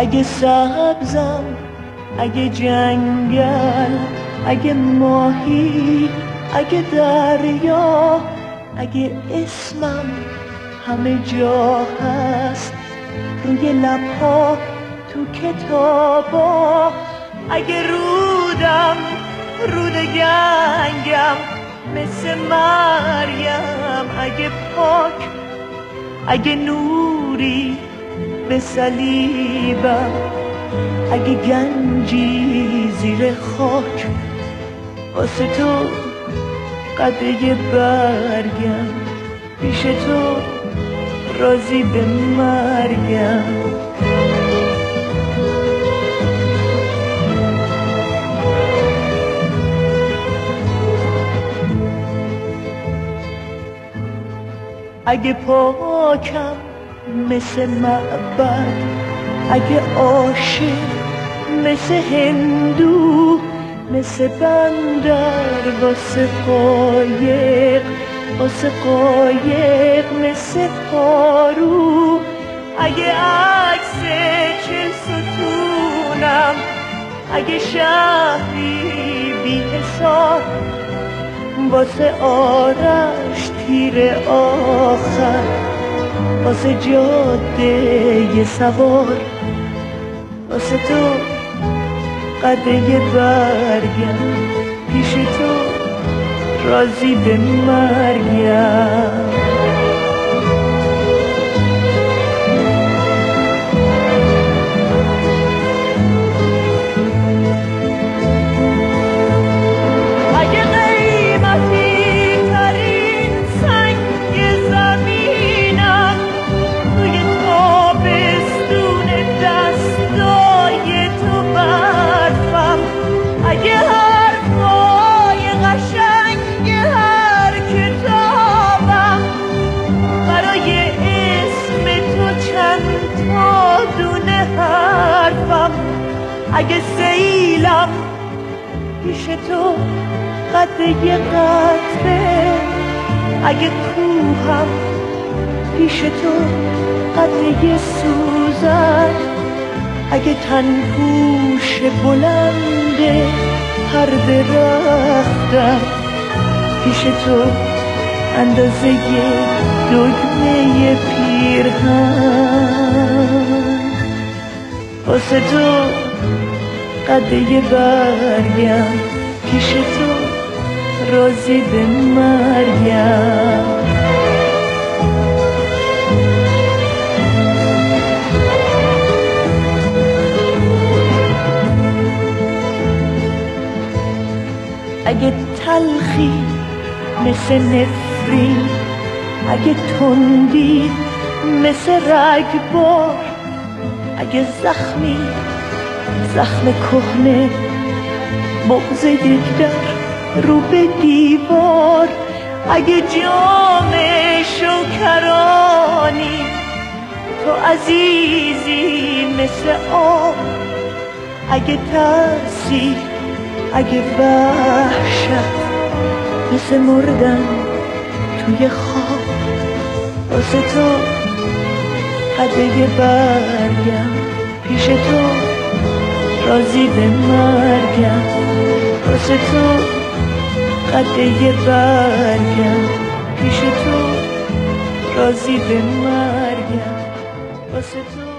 اگه سبزم، اگه جنگل، اگه ماهی، اگه دریا، اگه اسمم همه جا هست، روی لبها، تو کتابا، اگه رودم رود گنگم مثل مریم، اگه پاک، اگه نوری به صلیبم، اگه گنجی زیر خاک، واسه تو قده برگم، پیش تو راضی به مرگم. اگه پاکم مثل معبد، اگه عاشق مثل هندو، مثل بندر واسه قایق، واسه قایق مثل پارو، اگه عکس 40 ستونم، اگه شهری بی حساب، واسه آرش تیر آخر، واسه جاده سوار، واسه تو قده برگم، پیش تو راضی به مرگم. اگه سیلم پیش تو قده قطره، اگه کوهم پیش تو قده سوزن، اگه تنپوش بلنده هر درختم، پیش تو اندازه دگمه پیرهن، واسه تو قده برگم، پیش تو راضی به مرگم. اگه تلخی مثل نفرین، اگه تندی مثل رگبار، اگه زخمی زخم کهنه بغض یک در رو به دیوار، اگه جام شکرانی تو عزیزی مثل آب، اگه ترسی، اگه وحشت مثل مردن توی خواب، واسه تو قده برگم، پیش تو راضی به مرگم، واسه تو قده برگم، پیش تو راضی به مرگم، واسه تو